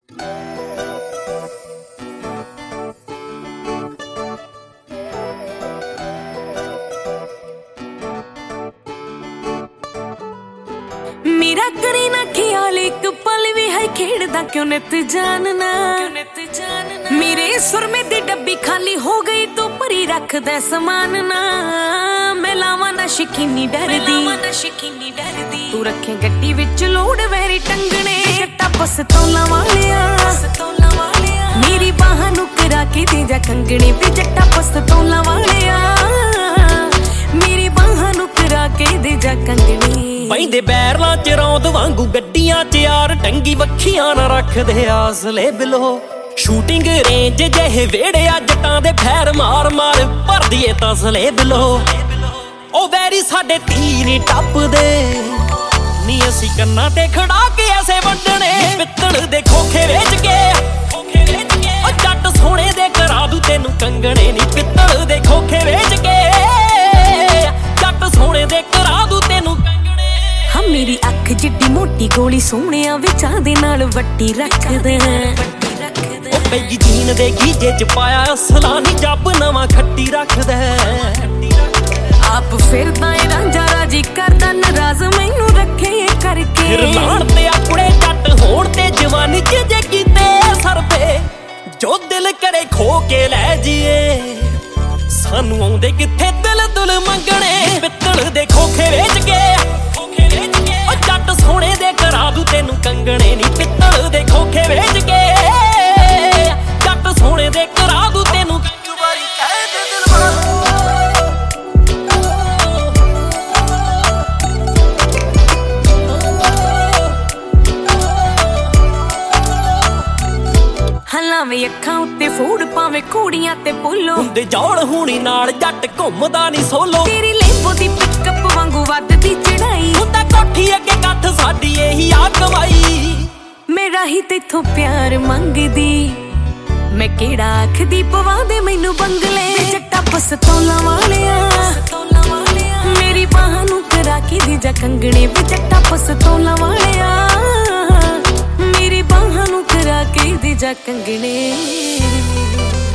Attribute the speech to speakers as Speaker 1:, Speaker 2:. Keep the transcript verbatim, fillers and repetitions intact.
Speaker 1: मेरा करी ना ख्याल एक पल भी है खेड़दा क्यों नित जानना मेरे सुर में दी डब्बी खाली हो गई तो परी रख दे समान ना मैं लावा ना शकीनी डरदी तू रखे गड्डी विच लोड़ वैरी टंगने जट्टा पसतौला वालिया मेरी बाहां नू करा के दे जा कंगने वे जट्टा पसतौला वालिया मेरी बाहां नू करा के दे जा कंगने
Speaker 2: पैंदे बैरलां च रौंद वांगू गड्डियां च यार टंगी वखियां ना रखदे आसले बिलो शूटिंग रेंज ਜਿਹੇ ਵੇੜੇ ਆ ਜੱਟਾਂ ਦੇ ਫੈਰ ਮਾਰ ਮਾਰ ਭਰ ਦੀਏ ਤਸਲੇ ਬਿਲੋ ਉਹ ਵੈਰੀ ਸਾਡੇ ਤੀਰ ਟੱਪਦੇ ਨੀ ਅਸੀਂ ਕੰਨਾਂ ਤੇ ਖੜਾ ਕੇ ਐਸੇ ਵੰਡਣੇ ਪਿੱਤਲ ਦੇ ਖੋਖੇ ਵੇਚ ਕੇ ਉਹ ਜੱਟ ਸੋਹਣੇ ਦੇ ਕਰਾ ਦੂ ਤੈਨੂੰ ਕੰਗਣੇ ਨੀ ਪਿੱਤਲ ਦੇ ਖੋਖੇ ਵੇਚ ਕੇ ਜੱਟ ਸੋਹਣੇ ਦੇ ਕਰਾ ਦੂ ਤੈਨੂੰ
Speaker 1: ਹਾਂ ਮੇਰੀ ਅੱਖ ਜਿੱਡੀ ਮੋਟੀ ਗੋਲੀ ਸੋਹਣਿਆਂ ਵਿਚਾਂ ਦੇ ਨਾਲ ਵੱਟੀ ਰੱਖਦੇ
Speaker 2: ਉਹ ਪਈ ਜੀਨ ਦੇ ਗੀਜੇ ਚ ਪਾਇਆ ਅਸਲਾ ਨੀ ਜੱਬ ਨਵਾਂ ਖੱਟੀ ਰੱਖਦਾ
Speaker 1: ਆਪ ਫਿਰਦਾ ਏ ਰਾਂਝਾ ਰਾਜੀ ਕਰਦਾ ਨਰਾਜ਼ ਮੈਨੂੰ ਰੱਖੇ ਕਰਕੇ
Speaker 2: ਲਾਣ ਤੇ ਆਪਣੇ ਜੱਟ ਹੋਣ ਤੇ ਜਵਾਨੀ ਚ ਜੇ ਕੀਤੇ ਸਰਦੇ ਜੋ ਦਿਲ ਕਰੇ ਖੋ ਕੇ ਲੈ ਜੀਏ ਸਾਨੂੰ ਆਉਂਦੇ ਕਿੱਥੇ ਦਿਲ ਦੁਲ ਮੰਗਣੇ ਪਿੱਤਲ ਦੇ ਖੋਖੇ ਵੇਚ ਕੇ ਉਹ ਜੱਟ ਸੋਹਣੇ ਦੇ ਕਰਾ ਦੂ ਤੈਨੂੰ ਕੰਗਣੇ ਨੀ ਪਿੱਤਲ ਦੇ ਖੋਖੇ ਵੇਚ ਕੇ ਜੱਟ ਸੋਹਣੇ ਦੇ ਕਰਾ ਦੂ ਤੈਨੂੰ ਇੱਕ ਵਾਰੀ ਕਹਿ ਦੇ ਦਿਲਵਾ
Speaker 1: ਹਲਾਵੇਂ ਅੱਖਾਂ ਉੱਤੇ ਫੂੜ ਪਾਵੇਂ ਕੁੜੀਆਂ ਤੇ ਬੋਲੋ
Speaker 2: ਹੁੰਦੇ ਜੌੜ ਹੋਣੀ ਨਾਲ ਜੱਟ ਘੁੰਮਦਾ ਨਹੀਂ ਸੋਲੋ
Speaker 1: ਤੇਰੀ ਲੈਂਬੋ ਦੀ ਪਿਕਅਪ ਵਾਂਗੂ ਵੱਧਦੀ ਚੜਾਈ
Speaker 2: ਹੁੰਦਾ ਕੋਠੀ ਅੱਗੇ ਕੱਠ ਸਾਡੀ ਇਹੀ ਆ ਕਮਾਈ
Speaker 1: ਮੇਰਾ ਹੀ ਤੇਥੋਂ ਪਿਆਰ ਮੰਗਦੀ ਮੈਂ ਕਿਹੜਾ ਆਖਦੀ ਪਵਾ ਦੇ ਮੈਨੂੰ ਬੰਗਲੇ ਜੱਟਾ ਪਸਤੌਲਾ ਵਾਲਿਆ ਮੇਰੀ ਬਾਹਾਂ ਨੂੰ ਕਰਾ ਕੇ ਦੀ ਜਾ ਕੰਗਣੇ ਵੇ ਜੱਟਾ ਪਸਤੌਲਾ ਵਾਲਿਆ ਮੇਰੀ ਬਾਹਾਂ ਨੂੰ ਕਰਾ ਕੇ ਦੀ ਜਾ ਕੰਗਣੇ